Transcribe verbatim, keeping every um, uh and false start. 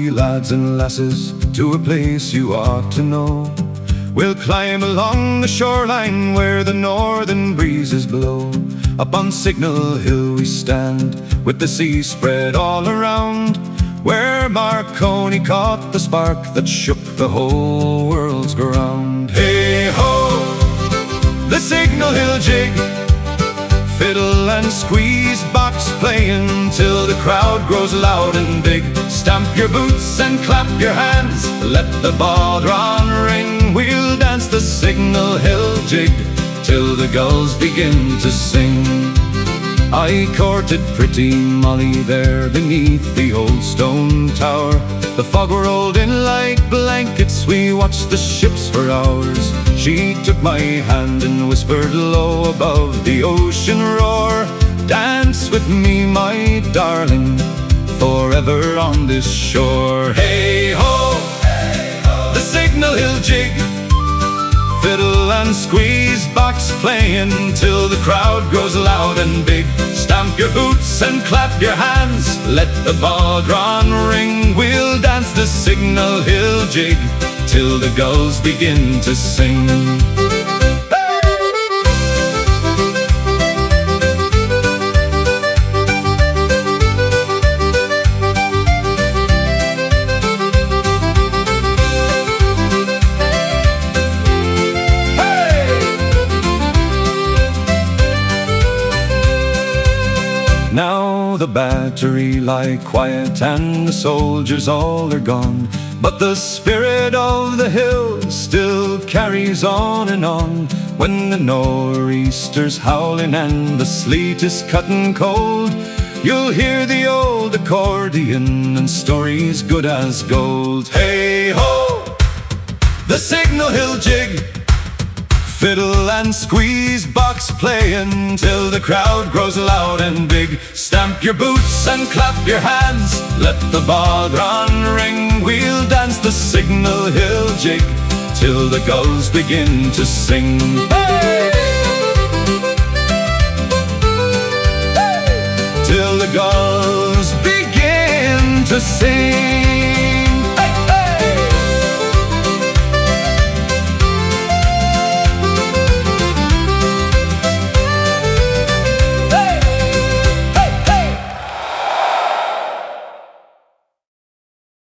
ye lads and lasses, to a place you ought to know. We'll climb along the shoreline where the northern breezes blow. Up on Signal Hill we stand, with the sea spread all around, where Marconi caught the spark that shook the whole world's ground. Hey-ho, the Signal Hill jig, fiddle and squeeze box playing till the crowd grows loud and big. Stamp your boots and clap your hands, let the bawdron ring. We'll dance the Signal Hill jig till the gulls begin to sing. I courted pretty Molly there beneath the old stone tower. The fog rolled in like blankets, we watched the ships for hours. She took my hand and whispered low above the ocean roar, "Dance with me, my darling, forever on this shore." Hey-ho, the Signal Hill jig, fiddle and squeeze box playing till the crowd grows loud and big. Stamp your boots and clap your hands, let the bawdron ring. We'll dance the Signal Hill jig till the gulls begin to sing. Now the battery lie quiet and the soldiers all are gone, but the spirit of the hill still carries on and on. When the nor'easter's howling and the sleet is cutting cold, you'll hear the old accordion and stories good as gold. Hey-ho, the Signal Hill jig, fiddle and squeeze box playing till the crowd grows loud and big. Stamp your boots and clap your hands, let the bawdron ring. We'll dance the Signal Hill jig till the gulls begin to sing. Hey! Hey! Till the gulls begin to sing.